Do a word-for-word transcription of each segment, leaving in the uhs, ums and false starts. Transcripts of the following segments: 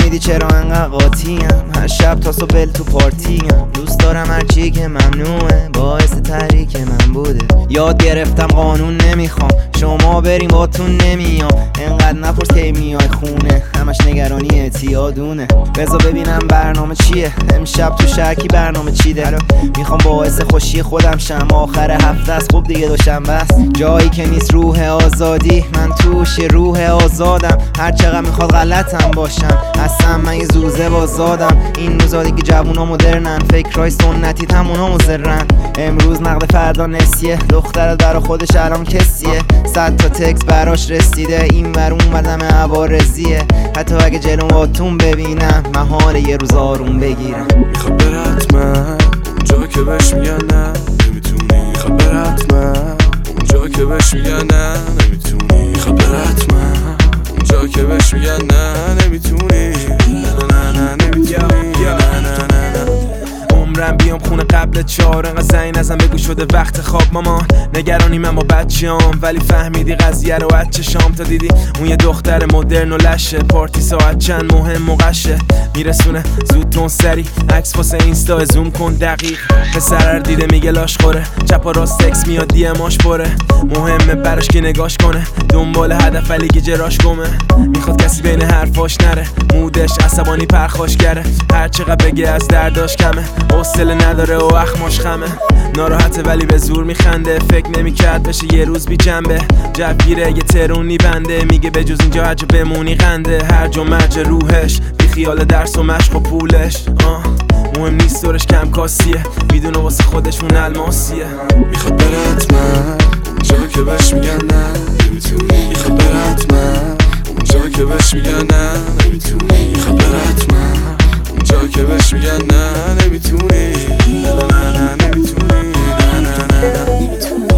نفهمیدی چرا انقدر قاطیم. هر شب تا صبح تو پارتیم. دوست دارم هر چی که ممنوعه باعث تحریک من بوده. یاد گرفتم قانون نمیخوام، شما بریم باتون نمیام. انقدر نپرس کی میای خونه، همش نگرانی اعتیادونه. بذار ببینم برنامه چیه امشب تو شرکی، برنامه چیده؟ میخوام باعث خوشی خودم شم، آخر هفته است خوب دیگه دوشنبه است. جایی که نیست روح آزادی، من توش روح آزادم. هر چقدر میخواد غلطم باشم، اصلا من یه زوزه بازادم. این روزا دیگه جوونا مدرنن، فکرای سنتی تمونا مزرن. امروز نقد فردا نسیه، دخترت برا خودش الان کسیه. صد تا تکس براش رسیده، این ور اون ور عوارضیه. حتی اگه جلوم باتون ببینم محاله یه روز آروم بگیرم. میخواد بره حتما اونجا که بهش میگن نه نمیتونی. میخواد بره حتما اونجا که بهش میگن نه نمیتونی. میخواد بره حتما اونجا که بهش میگن نه نمیتونی. نه نه نه نمیتونی. نه نه نه نه عمرم بیام خونه قبل چهار، انقدر زنگ نزن بگو شده وقت خواب مامان. نگرانی من با بچه‌ام، ولی فهمیدی قضیه رو از چشام. تا دیدی اون یه دختر مدرن و لشه، پارتی ساعت چند مهم و قشه. میرسونه زود تون سری عکس واسه اینستا زوم کن دقیق. پسر دیده میگه لاش خوره، چپ و راست تکس میاد دی اماش پره. مهمه براش که نگاش کنه، دنبال هدف ولی که جراش گمه. میخواد کسی بین حرفاش نره، مودش عصبانی پرخاش گره. هر چقدر بگه از درداش کمه، حوصله نداره و اخماش خمه. ناراحته ولی به زور میخنده، فکر نمیکرد بشه یه روز بی جنبه. جوگیره یه ترونی بنده، میگه به جز اینجا هرجا بمونی غنده. هر جا مرج روحش بی خیال درس و مشق و پولش. آه مهم نیست دورش کم کاسیه، میدونه واسه خودش اون الماسیه. میخواد بره حتما اونجا که بهش میگن نه نمیتونی. میخواد بره حتما اونجا که بهش میگن نه نمیتونی. میخواد بره حتما اونجا که بهش میگن نه نمیتونی. نه نه نه نمیتونی. نه نه نه نمیتونی.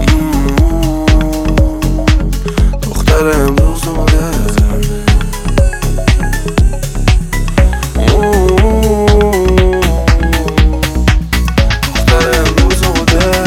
دختر امروز اومده، دختر امروز اومده.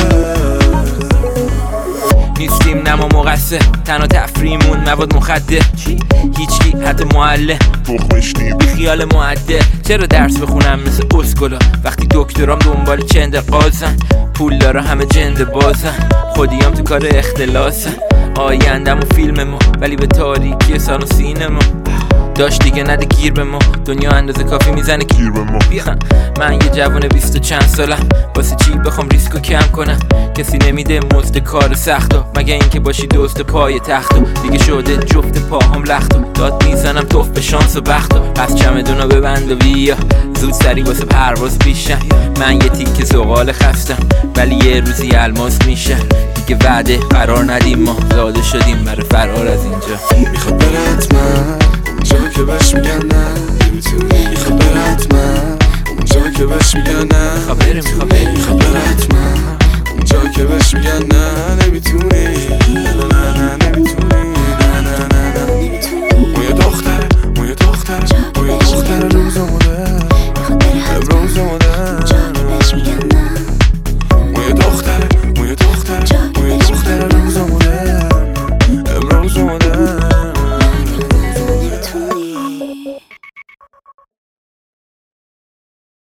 نیستیم نما مقصه، تنها تفریمون مواد مخدر. هیچکی حتی معلم تخمش نیم بی خیال معدل. چرا درس بخونم مثل اسکولا وقتی دکترام دنبال چند قازن. پول داره همه جند بازن، خودیام تو کار اختلاسن. آیندم و فیلم ما ولی به تاریکی سان و سینما. داشت دیگه نده گیر به ما، دنیا اندازه کافی میزنه گیر به ما. من یه جوان بیست و چند سالم، واسه چی بخوام ریسکو کم کنم؟ کسی نمیده مزد کار سختو، مگه اینکه باشی دوست پای تختو. دیگه شده جفت پاهم لختو، داد میزنم توف به شانس و بختو. پس چمدونو ببند و بیا زود سری واسه پرواز پیشم. من یه تیکه زغال خستم ولی یه روزی الماس میشه. دیگه وعده قرار ندیم، ما زاده شدیم برای فرار از اینجا. میخواد بره حتما اونجا که بهش میگن نه نمیتونی. میخواد بره حتما اونجا که بهش میگن نه. میخواد بره میخواد بره میخواد بره حتما اونجا که بهش میگن نه نمیتونی. نه نه نه نمیتونی.